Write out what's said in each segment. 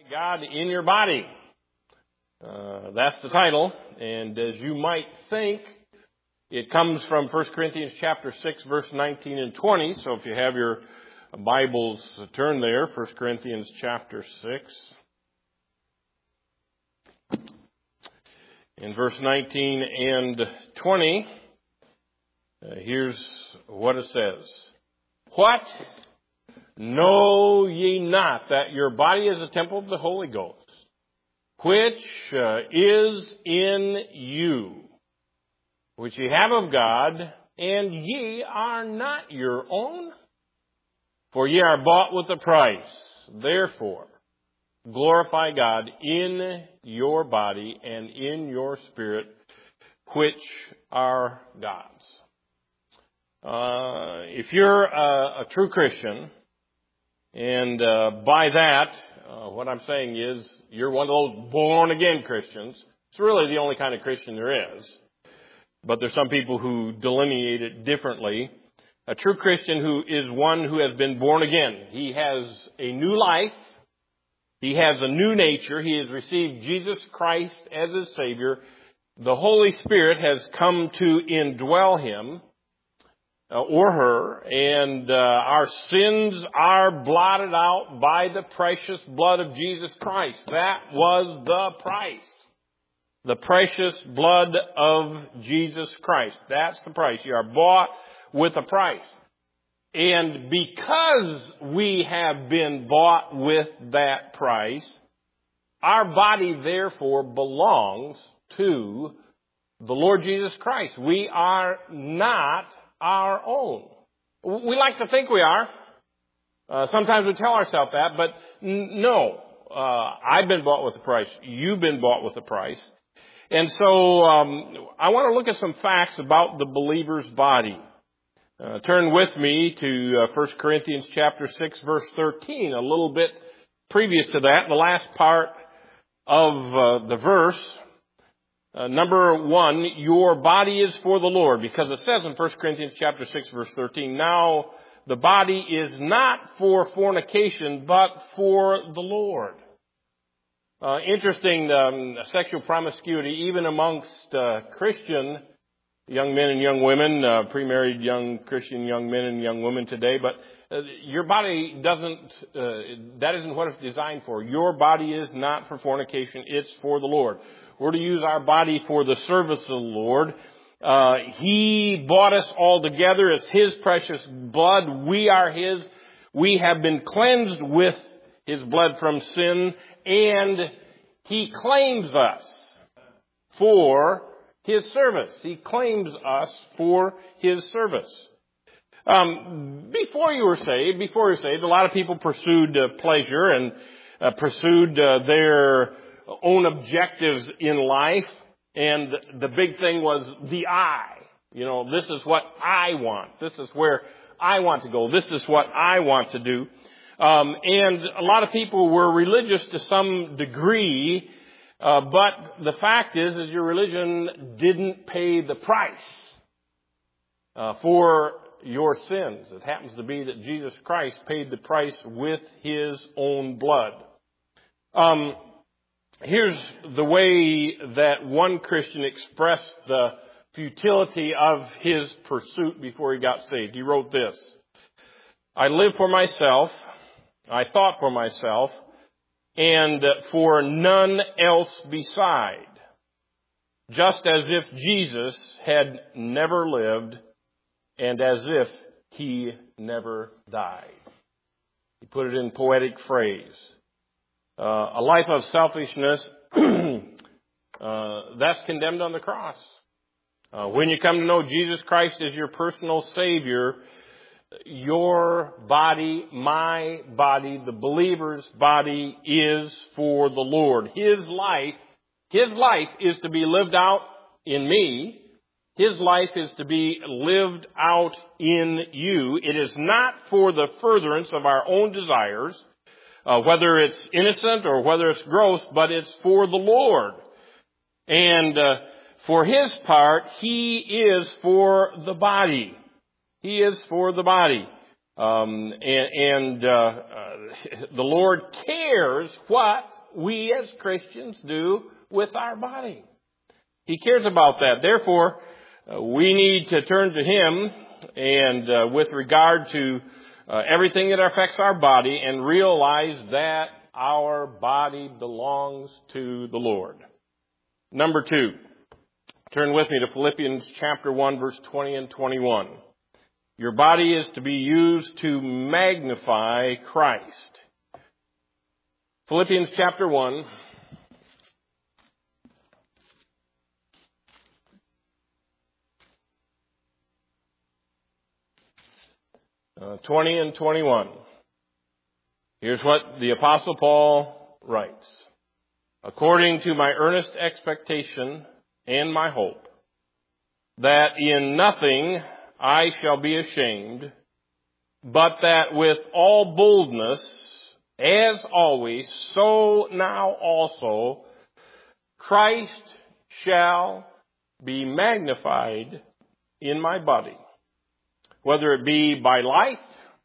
God in your body. That's the title. And as you might think, it comes from 1 Corinthians chapter 6, verse 19 and 20. So if you have your Bibles, turn there, 1 Corinthians chapter 6. In verse 19 and 20, here's what it says. What? Know ye not that your body is a temple of the Holy Ghost, which is in you, which ye have of God, and ye are not your own? For ye are bought with a price. Therefore, glorify God in your body and in your spirit, which are God's. If you're a true Christian, and by that, what I'm saying is you're one of those born-again Christians. It's really the only kind of Christian there is. But there's some people who delineate it differently. A true Christian who is one who has been born again. He has a new life. He has a new nature. He has received Jesus Christ as his Savior. The Holy Spirit has come to indwell him or her, and our sins are blotted out by the precious blood of Jesus Christ. That was the price. The precious blood of Jesus Christ. That's the price. You are bought with a price. And because we have been bought with that price, our body therefore belongs to the Lord Jesus Christ. We are not our own. We like to think we are. Sometimes we tell ourselves that, but no. I've been bought with a price. You've been bought with a price. And so I want to look at some facts about the believer's body. Turn with me to 1 Corinthians chapter 6, verse 13, a little bit previous to that, the last part of the verse. Number 1, your body is for the Lord, because it says in 1 Corinthians chapter 6, verse 13, now the body is not for fornication, but for the Lord. Interesting, sexual promiscuity, even amongst Christian young men and young women, pre-married young Christian young men and young women today, but your body that isn't what it's designed for. Your body is not for fornication, it's for the Lord. We're to use our body for the service of the Lord. He bought us all together. It's His precious blood. We are His. We have been cleansed with His blood from sin, and He claims us for His service. He claims us for His service. Before you were saved, a lot of people pursued pleasure and pursued their own objectives in life. And the big thing was the I. You know, this is what I want. This is where I want to go. This is what I want to do. And a lot of people were religious to some degree. But the fact is your religion didn't pay the price for your sins. It happens to be that Jesus Christ paid the price with His own blood. Here's the way that one Christian expressed the futility of his pursuit before he got saved. He wrote this: I live for myself, I thought for myself, and for none else beside, just as if Jesus had never lived and as if He never died. He put it in poetic phrase. A life of selfishness, that's condemned on the cross. When you come to know Jesus Christ as your personal Savior, your body, my body, the believer's body is for the Lord. His life is to be lived out in me. His life is to be lived out in you. It is not for the furtherance of our own desires, whether it's innocent or whether it's gross, but it's for the Lord. And for His part, He is for the body. He is for the body. The Lord cares what we as Christians do with our body. He cares about that. Therefore, we need to turn to Him and with regard to everything that affects our body and realize that our body belongs to the Lord. Number 2, turn with me to Philippians chapter 1, verse 20 and 21. Your body is to be used to magnify Christ. Philippians chapter 1. Uh, 20 and 21. Here's what the Apostle Paul writes. According to my earnest expectation and my hope, that in nothing I shall be ashamed, but that with all boldness, as always, so now also, Christ shall be magnified in my body, whether it be by life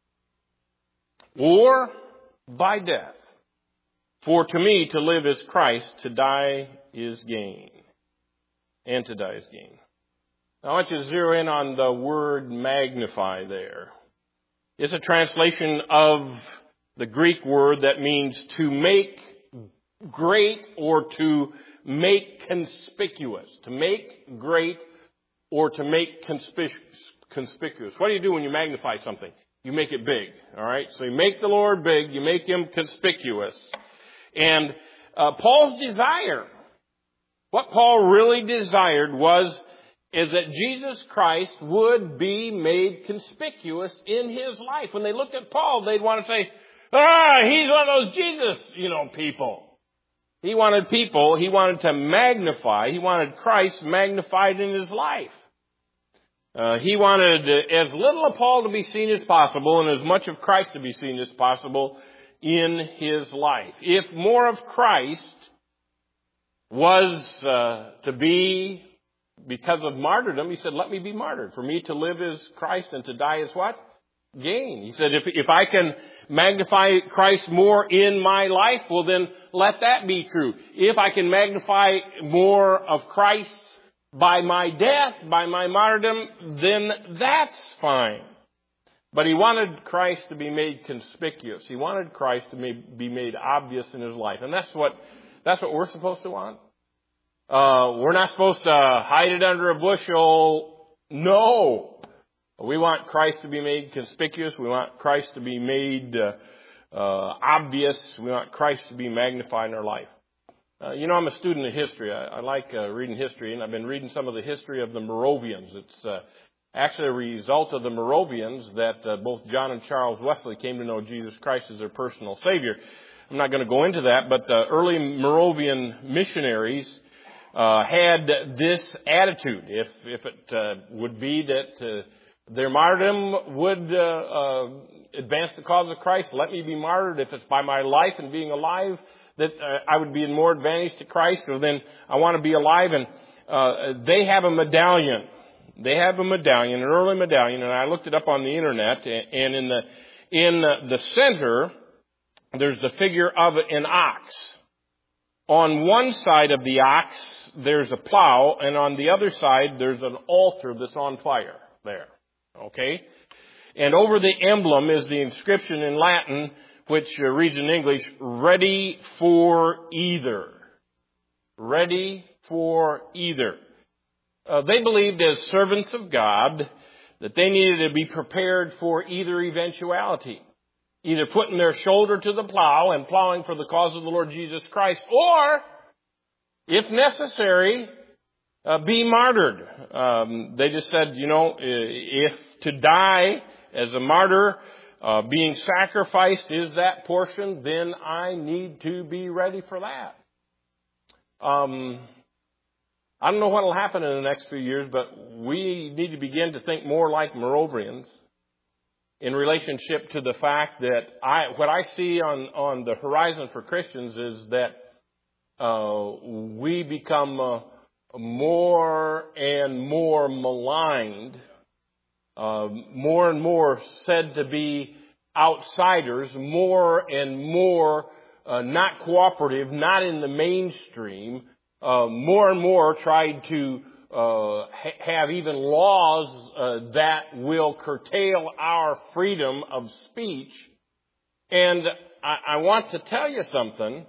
or by death. For to me to live is Christ, to die is gain. And to die is gain. Now I want you to zero in on the word magnify there. It's a translation of the Greek word that means to make great or to make conspicuous. To make great or to make conspicuous. What do you do when you magnify something? You make it big. All right? So you make the Lord big. You make Him conspicuous. And Paul's desire, what Paul really desired is that Jesus Christ would be made conspicuous in his life. When they looked at Paul, they'd want to say, he's one of those Jesus, people. He wanted to magnify, he wanted Christ magnified in his life. He wanted as little of Paul to be seen as possible and as much of Christ to be seen as possible in his life. If more of Christ was to be because of martyrdom, he said, let me be martyred. For me to live is Christ and to die is what? Gain. He said, if I can magnify Christ more in my life, well then let that be true. If I can magnify more of Christ by my death, by my martyrdom, then that's fine. But he wanted Christ to be made conspicuous. He wanted Christ to be made obvious in his life. And that's what we're supposed to want. We're not supposed to hide it under a bushel. No. We want Christ to be made conspicuous. We want Christ to be made obvious. We want Christ to be magnified in our life. I'm a student of history. I like reading history, and I've been reading some of the history of the Moravians. It's actually a result of the Moravians that both John and Charles Wesley came to know Jesus Christ as their personal Savior. I'm not going to go into that, but the early Moravian missionaries had this attitude. If it would be that their martyrdom would advance the cause of Christ, let me be martyred. If it's by my life and being alive that I would be in more advantage to Christ, so then I want to be alive. And they have a medallion. They have a medallion, an early medallion, and I looked it up on the internet. And in the center, there's the figure of an ox. On one side of the ox, there's a plow, and on the other side, there's an altar that's on fire there. Okay? And over the emblem is the inscription in Latin, which reads in English, ready for either. Ready for either. They believed as servants of God that they needed to be prepared for either eventuality. Either putting their shoulder to the plow and plowing for the cause of the Lord Jesus Christ, or, if necessary, be martyred. They just said, if to die as a martyr, being sacrificed is that portion, then I need to be ready for that. I don't know what will happen in the next few years, but we need to begin to think more like Moravians in relationship to the fact that what I see on the horizon for Christians is that we become more and more maligned, more and more said to be outsiders, more and more not cooperative, not in the mainstream, more and more tried to have even laws that will curtail our freedom of speech. And I want to tell you something.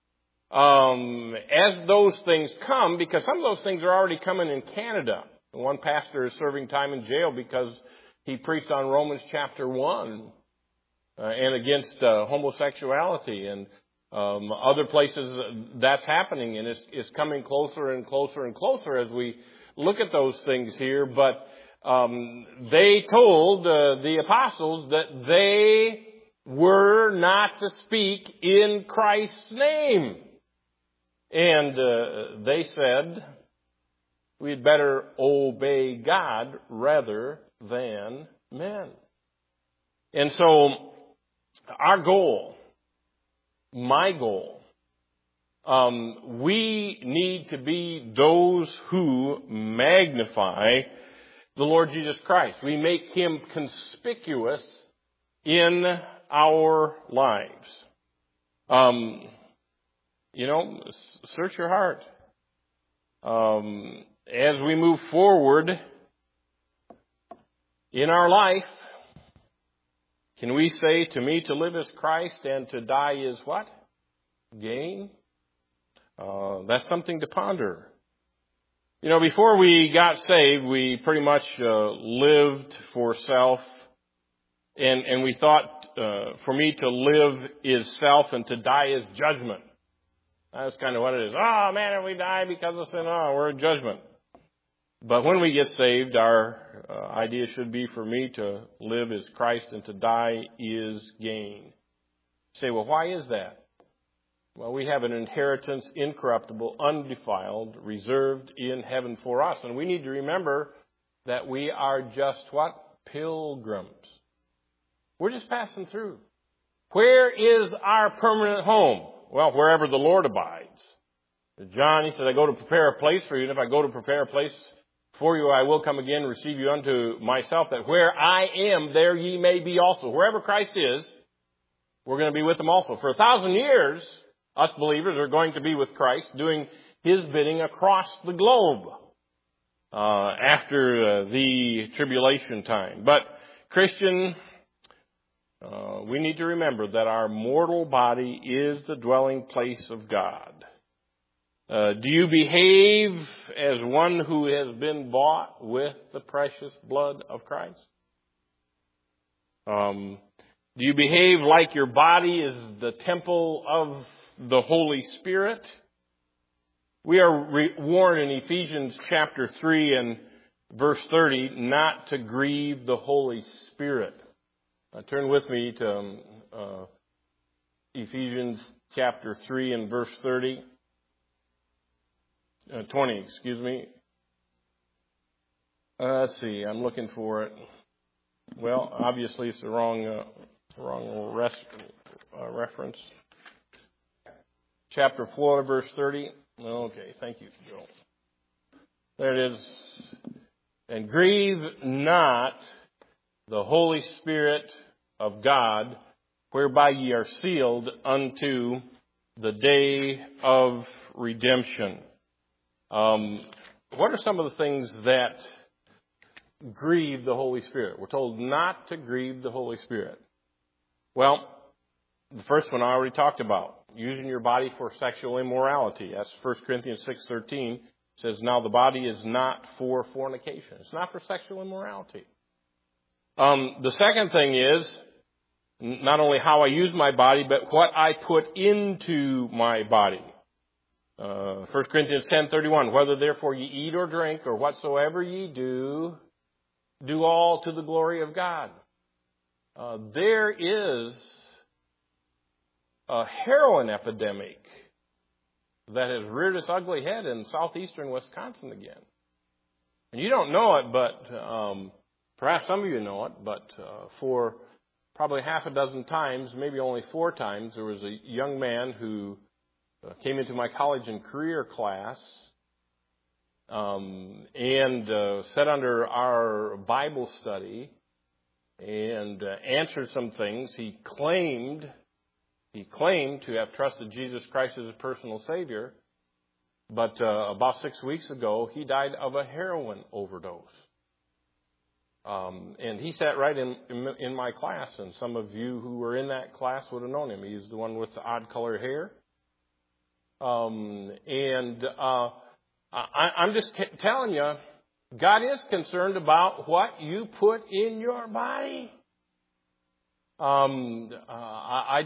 As those things come, because some of those things are already coming in Canada. One pastor is serving time in jail because he preached on Romans chapter 1 and against homosexuality, and other places that's happening, and it's coming closer and closer and closer as we look at those things here. But they told the apostles that they were not to speak in Christ's name. And they said, we'd better obey God rather than men. And so our goal, my goal, we need to be those who magnify the Lord Jesus Christ. We make Him conspicuous in our lives. Search your heart. As we move forward in our life, can we say, to me to live is Christ and to die is what? Gain? That's something to ponder. Before we got saved, we pretty much lived for self, and we thought, for me to live is self and to die is judgment. That's kind of what it is. Oh, man, if we die because of sin, we're in judgment. But when we get saved, our idea should be, for me to live is Christ and to die is gain. You say, well, why is that? Well, we have an inheritance, incorruptible, undefiled, reserved in heaven for us. And we need to remember that we are just what? Pilgrims. We're just passing through. Where is our permanent home? Well, wherever the Lord abides. John, he said, I go to prepare a place for you, and if I go to prepare a place for you, I will come again and receive you unto myself, that where I am, there ye may be also. Wherever Christ is, we're going to be with Him also. For 1,000 years, us believers are going to be with Christ, doing His bidding across the globe after the tribulation time. But, Christian, we need to remember that our mortal body is the dwelling place of God. Do you behave as one who has been bought with the precious blood of Christ? Do you behave like your body is the temple of the Holy Spirit? We are warned in Ephesians chapter 3 and verse 30 not to grieve the Holy Spirit. Turn with me to Ephesians chapter 3 and verse 20, excuse me. Let's see, I'm looking for it. Well, obviously it's the wrong reference. Chapter 4, verse 30. Okay, thank you, Joe. There it is. And grieve not the Holy Spirit of God, whereby ye are sealed unto the day of redemption. What are some of the things that grieve the Holy Spirit? We're told not to grieve the Holy Spirit. Well, the first one I already talked about, using your body for sexual immorality. That's 1 Corinthians 6:13. It says, now the body is not for fornication. It's not for sexual immorality. The second thing is not only how I use my body, but what I put into my body. 1 Corinthians 10:31, whether therefore ye eat or drink or whatsoever ye do, do all to the glory of God. There is a heroin epidemic that has reared its ugly head in southeastern Wisconsin again. And you don't know it, but perhaps some of you know it, but for probably half a dozen times, maybe only 4 times, there was a young man who came into my college and career class and sat under our Bible study and answered some things. He claimed He claimed to have trusted Jesus Christ as a personal Savior, but about 6 weeks ago, he died of a heroin overdose. And he sat right in my class, and some of you who were in that class would have known him. He's the one with the odd colored hair. I'm just telling you, God is concerned about what you put in your body. My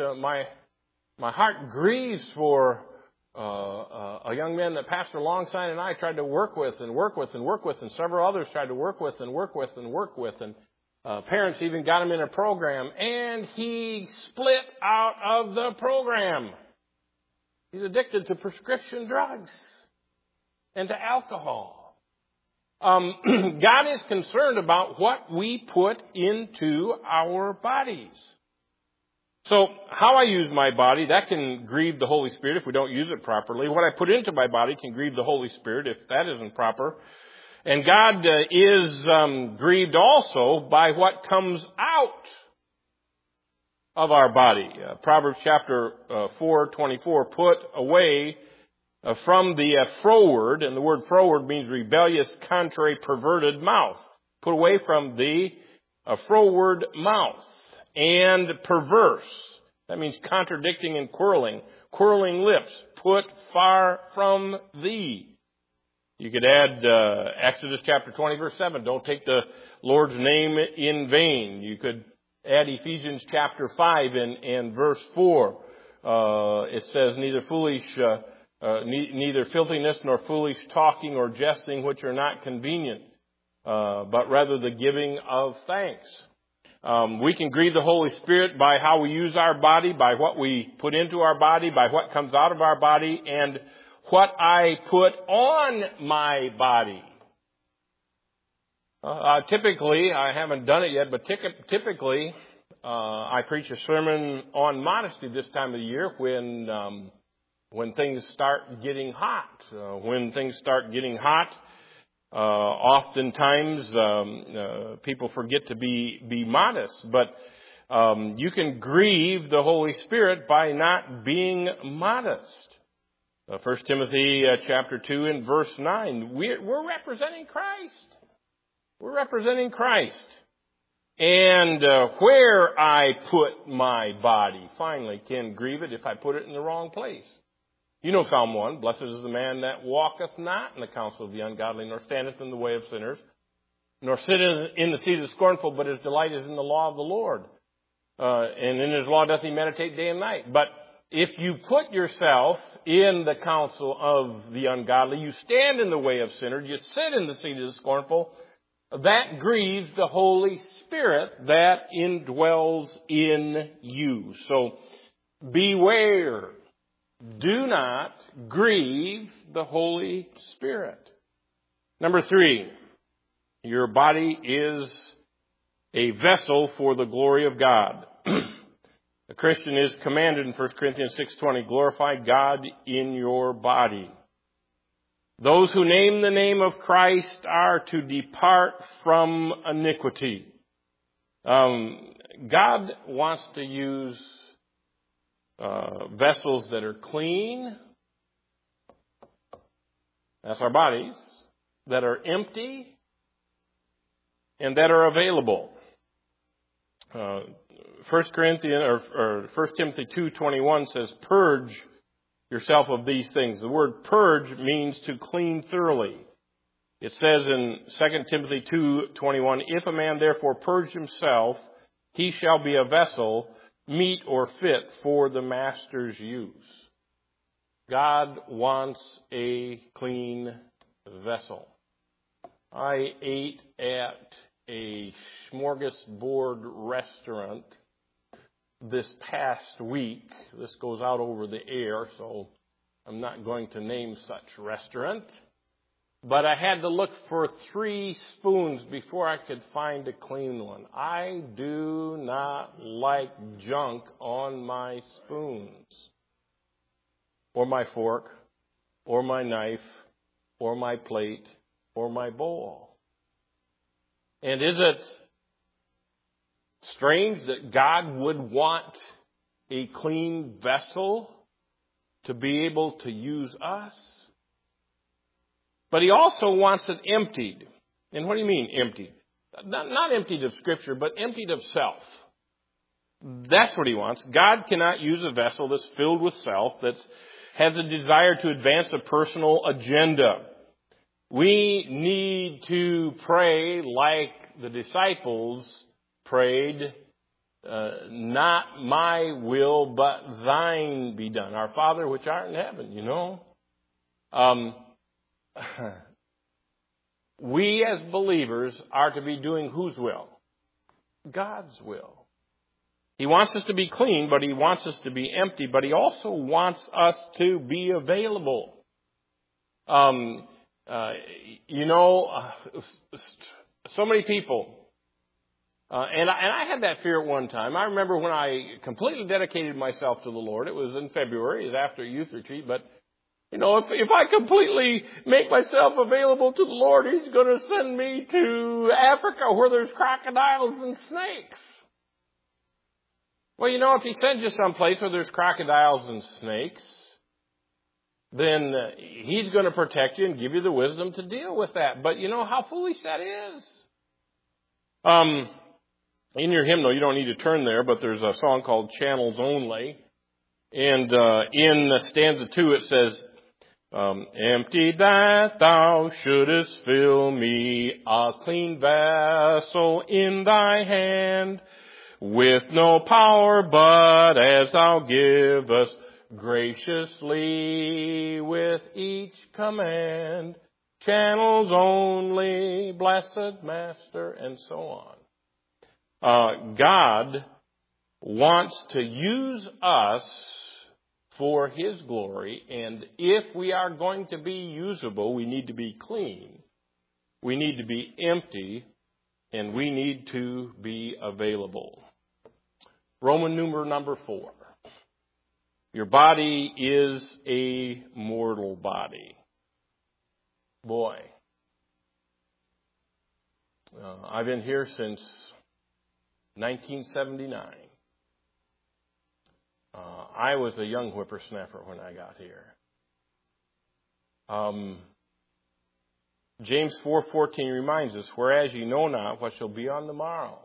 heart grieves for a young man that Pastor Longsign and I tried to work with, and several others tried to work with, and parents even got him in a program, and he split out of the program. He's addicted to prescription drugs and to alcohol. God is concerned about what we put into our bodies. So how I use my body, that can grieve the Holy Spirit if we don't use it properly. What I put into my body can grieve the Holy Spirit if that isn't proper. And God is grieved also by what comes out of our body. Proverbs chapter 4:24, put away from the froward, and the word froward means rebellious, contrary, perverted mouth. Put away from the froward mouth. And perverse. That means contradicting and quarreling. Quarreling lips. Put far from thee. You could add Exodus chapter 20 verse 7. Don't take the Lord's name in vain. You could add Ephesians chapter 5 and verse 4. It says neither filthiness nor foolish talking or jesting which are not convenient, but rather the giving of thanks. We can grieve the Holy Spirit by how we use our body, by what we put into our body, by what comes out of our body, and what I put on my body. Typically, I haven't done it yet, but typically, I preach a sermon on modesty this time of the year when things start getting hot. When things start getting hot, oftentimes people forget to be modest, but you can grieve the Holy Spirit by not being modest. 1 Timothy chapter 2 and verse 9, we're representing Christ. We're representing Christ. And where I put my body, finally, can grieve it if I put it in the wrong place. You know Psalm 1, blessed is the man that walketh not in the counsel of the ungodly, nor standeth in the way of sinners, nor sitteth in the seat of the scornful, but his delight is in the law of the Lord. And in his law doth he meditate day and night. But if you put yourself in the counsel of the ungodly, you stand in the way of sinners, you sit in the seat of the scornful, that grieves the Holy Spirit that indwells in you. So beware. Do not grieve the Holy Spirit. Number 3, your body is a vessel for the glory of God. The Christian is commanded in 1 Corinthians 6:20, glorify God in your body. Those who name the name of Christ are to depart from iniquity. God wants to use vessels that are clean, that's our bodies, that are empty, and that are available. 1 Timothy 2:21 says, purge yourself of these things. The word purge means to clean thoroughly. It says in 2 Timothy 2:21, if a man therefore purge himself, he shall be a vessel meet or fit for the master's use. God wants a clean vessel. I ate at a smorgasbord restaurant this past week. This goes out over the air, so I'm not going to name such restaurant. But I had to look for 3 spoons before I could find a clean one. I do not like junk on my spoons, or my fork, or my knife, or my plate, or my bowl. And is it strange that God would want a clean vessel to be able to use us. But He also wants it emptied. And what do you mean emptied? Not emptied of Scripture, but emptied of self. That's what He wants. God cannot use a vessel that's filled with self, that has a desire to advance a personal agenda. We need to pray like the disciples prayed, not my will, but thine be done. Our Father which art in heaven, you know. We as believers are to be doing whose will? God's will. He wants us to be clean, but He wants us to be empty, but He also wants us to be available. So many people, and I had that fear at one time. I remember when I completely dedicated myself to the Lord. It was in February. It was after a youth retreat, but if I completely make myself available to the Lord, He's going to send me to Africa where there's crocodiles and snakes. Well, if He sends you someplace where there's crocodiles and snakes, then He's going to protect you and give you the wisdom to deal with that. But you know how foolish that is. In your hymnal, you don't need to turn there, but there's a song called Channels Only. And in stanza 2 it says, empty that thou shouldest fill me, a clean vessel in thy hand, with no power but as thou givest, graciously with each command, channels only, blessed Master, and so on. God wants to use us for His glory, and if we are going to be usable, we need to be clean, we need to be empty, and we need to be available. Roman numeral number 4. Your body is a mortal body. Boy, I've been here since 1979. I was a young whippersnapper when I got here. James 4:14 reminds us, whereas ye know not what shall be on the morrow.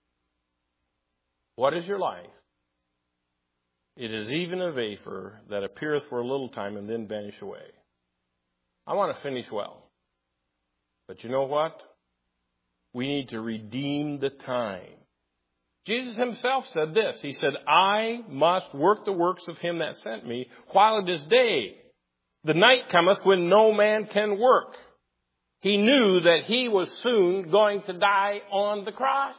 What is your life? It is even a vapor that appeareth for a little time and then vanish away. I want to finish well. But you know what? We need to redeem the time. Jesus Himself said this. He said, I must work the works of Him that sent me while it is day. The night cometh when no man can work. He knew that He was soon going to die on the cross.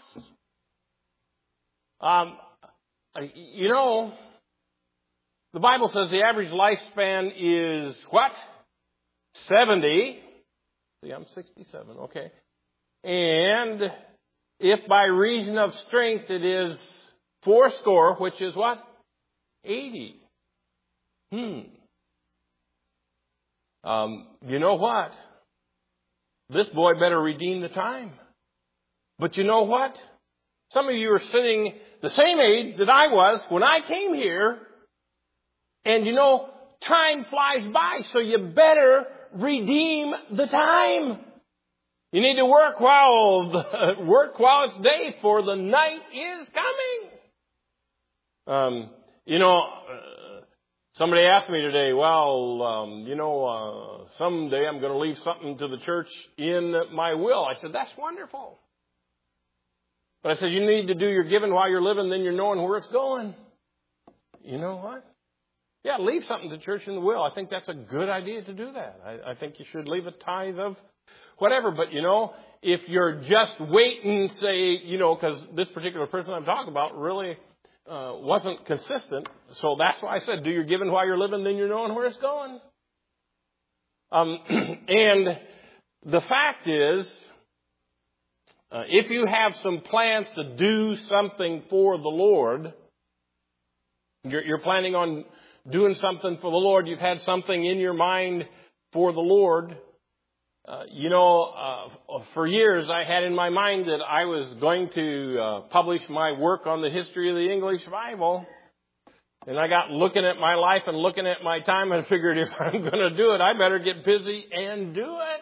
The Bible says the average lifespan is what? 70. See, I'm 67. Okay. And if by reason of strength it is 80, which is what? 80. You know what? This boy better redeem the time. But you know what? Some of you are sitting the same age that I was when I came here. And time flies by, so you better redeem the time. You need to work while it's day, for the night is coming. Somebody asked me today, someday I'm going to leave something to the church in my will. I said, that's wonderful. But I said, you need to do your giving while you're living, then you're knowing where it's going. You know what? Yeah, leave something to church in the will. I think that's a good idea to do that. I think you should leave a tithe of whatever. But, if you're just waiting, say, because this particular person I'm talking about really wasn't consistent. So that's why I said, do your giving while you're living, then you're knowing where it's going. And the fact is, if you have some plans to do something for the Lord, you're planning on doing something for the Lord, you've had something in your mind for the Lord. For years I had in my mind that I was going to publish my work on the history of the English Bible. And I got looking at my life and looking at my time and figured if I'm going to do it, I better get busy and do it.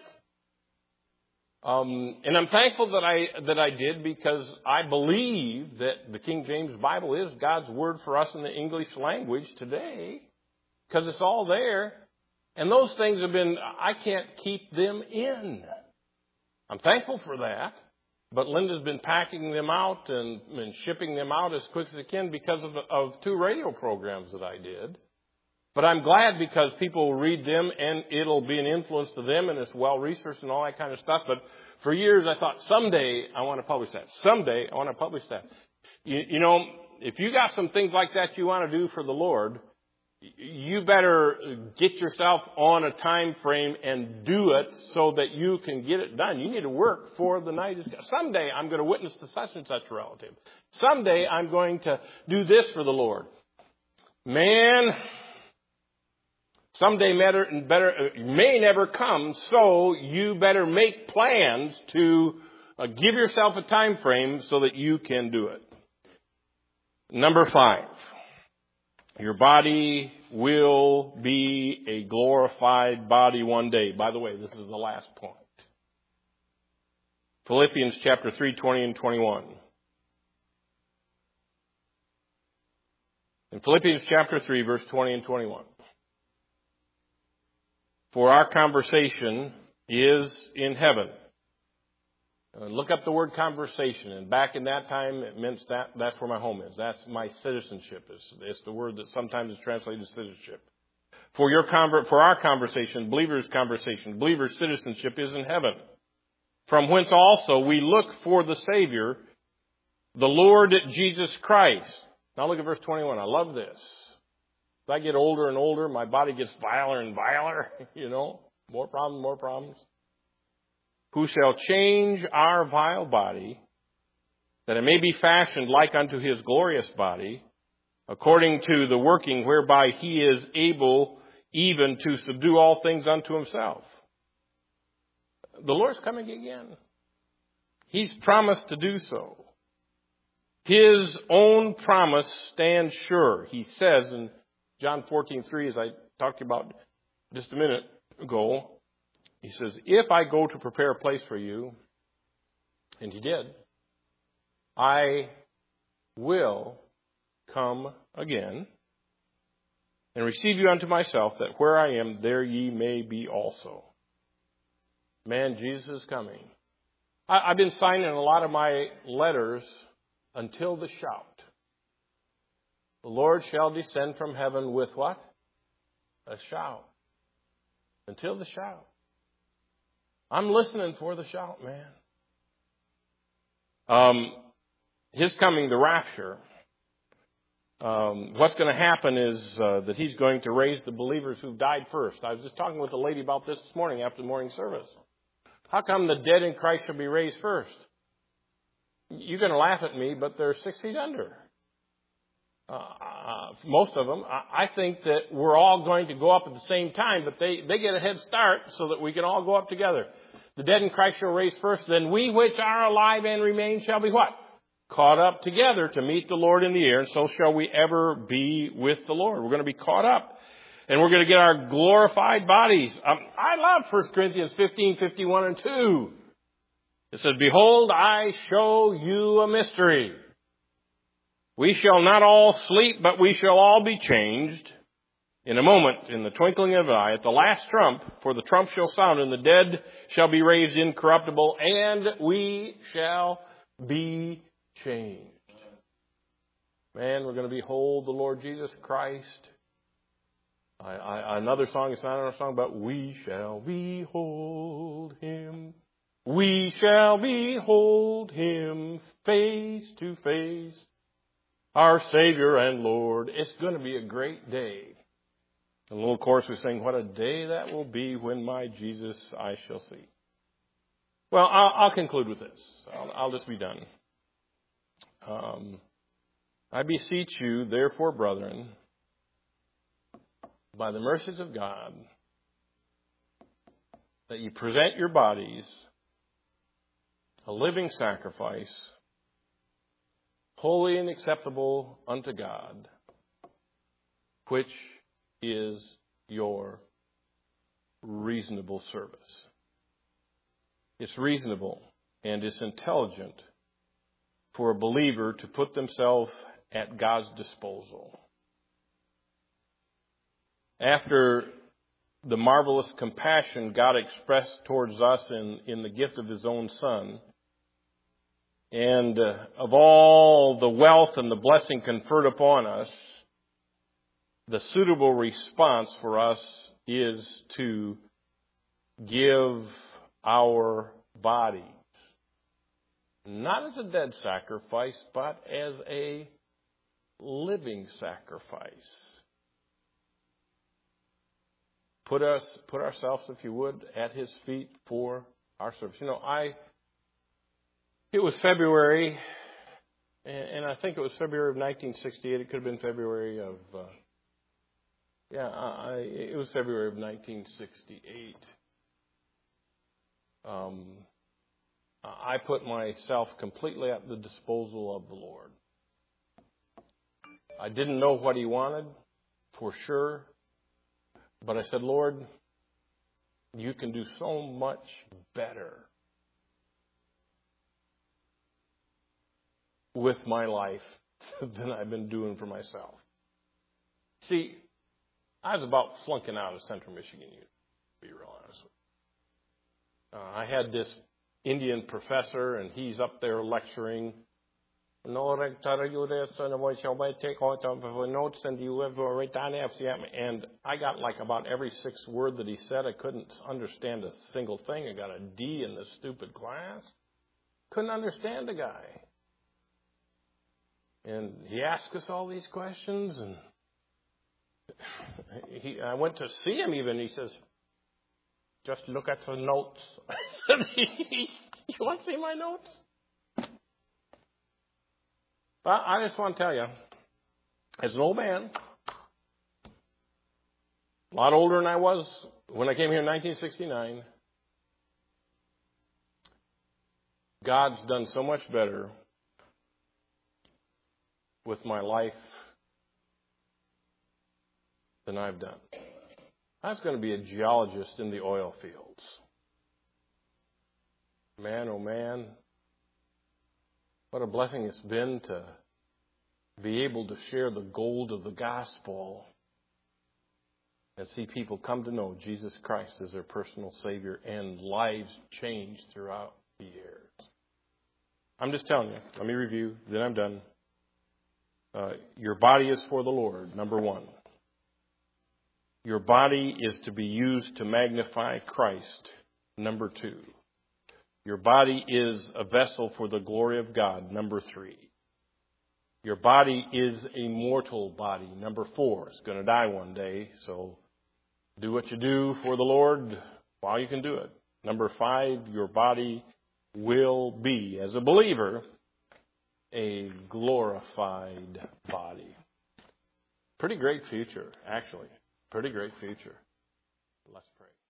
And I'm thankful that I did, because I believe that the King James Bible is God's Word for us in the English language today, because it's all there. And those things I can't keep them in. I'm thankful for that. But Linda's been packing them out and shipping them out as quick as it can because of 2 radio programs that I did. But I'm glad, because people will read them and it'll be an influence to them, and it's well researched and all that kind of stuff. But for years I thought, someday I want to publish that. Someday I want to publish that. You know, if you got some things like that you want to do for the Lord, you better get yourself on a time frame and do it so that you can get it done. You need to work for the night is. Someday I'm going to witness to such and such relative. Someday I'm going to do this for the Lord. Man, someday may never come, so you better make plans to give yourself a time frame so that you can do it. Number 5. Your body will be a glorified body one day. By the way, this is the last point. Philippians chapter 3, 20 and 21. In Philippians chapter 3, verse 20 and 21. For our conversation is in heaven. Look up the word conversation. And back in that time, it meant that's where my home is. That's my citizenship. It's the word that sometimes is translated citizenship. For our conversation, believers' citizenship is in heaven, from whence also we look for the Savior, the Lord Jesus Christ. Now look at verse 21. I love this. As I get older and older, my body gets viler and viler. You know, more problems. Who shall change our vile body, that it may be fashioned like unto his glorious body, according to the working whereby he is able even to subdue all things unto himself. The Lord's coming again. He's promised to do so. His own promise stands sure. He says in John 14:3, as I talked about just a minute ago, he says, if I go to prepare a place for you, and he did, I will come again and receive you unto myself, that where I am, there ye may be also. Man, Jesus is coming. I've been signing a lot of my letters until the shout. The Lord shall descend from heaven with what? A shout. Until the shout. I'm listening for the shout, man. His coming, the rapture. What's going to happen is that he's going to raise the believers who died first. I was just talking with a lady about this morning after the morning service. How come the dead in Christ shall be raised first? You're going to laugh at me, but they're 6 feet under. Most of them. I think that we're all going to go up at the same time, but they get a head start so that we can all go up together. The dead in Christ shall rise first, then we which are alive and remain shall be what? Caught up together to meet the Lord in the air, and so shall we ever be with the Lord. We're going to be caught up, and we're going to get our glorified bodies. I love 1 Corinthians 15:51 and 2. It says, behold, I show you a mystery. We shall not all sleep, but we shall all be changed in a moment, in the twinkling of an eye, at the last trump, for the trump shall sound, and the dead shall be raised incorruptible, and we shall be changed. Man, we're going to behold the Lord Jesus Christ. Another song, it's not another song, but we shall behold him. We shall behold him face to face, our Savior and Lord. It's going to be a great day. In a little chorus we sing, what a day that will be when my Jesus I shall see. Well, I'll conclude with this. I'll just be done. I beseech you, therefore, brethren, by the mercies of God, that you present your bodies a living sacrifice, holy and acceptable unto God, which is your reasonable service. It's reasonable and it's intelligent for a believer to put themselves at God's disposal. After the marvelous compassion God expressed towards us in the gift of His own Son, and of all the wealth and the blessing conferred upon us, the suitable response for us is to give our bodies, not as a dead sacrifice, but as a living sacrifice. Put ourselves, if you would, at His feet for our service. It was February, and I think it was February of 1968. It could have been February of, it was February of 1968. I put myself completely at the disposal of the Lord. I didn't know what He wanted, for sure. But I said, Lord, You can do so much better with my life than I've been doing for myself. See, I was about flunking out of Central Michigan U, to be real honest with you. I had this Indian professor, and he's up there lecturing. And I got like about every sixth word that he said. I couldn't understand a single thing. I got a D in this stupid class. Couldn't understand the guy. And he asked us all these questions, and I went to see him even. He says, just look at the notes. You want to see my notes? But I just want to tell you, as an old man, a lot older than I was when I came here in 1969, God's done so much better with my life than I've done. I was going to be a geologist in the oil fields. Man, oh man, what a blessing it's been to be able to share the gold of the gospel and see people come to know Jesus Christ as their personal Savior and lives changed throughout the years. I'm just telling you. Let me review, then I'm done. Your body is for the Lord, number one. Your body is to be used to magnify Christ, number two. Your body is a vessel for the glory of God, number three. Your body is a mortal body, number four. It's going to die one day, so do what you do for the Lord while you can do it. Number five, your body will be, as a believer, a glorified body. Pretty great future, actually. Pretty great future. Let's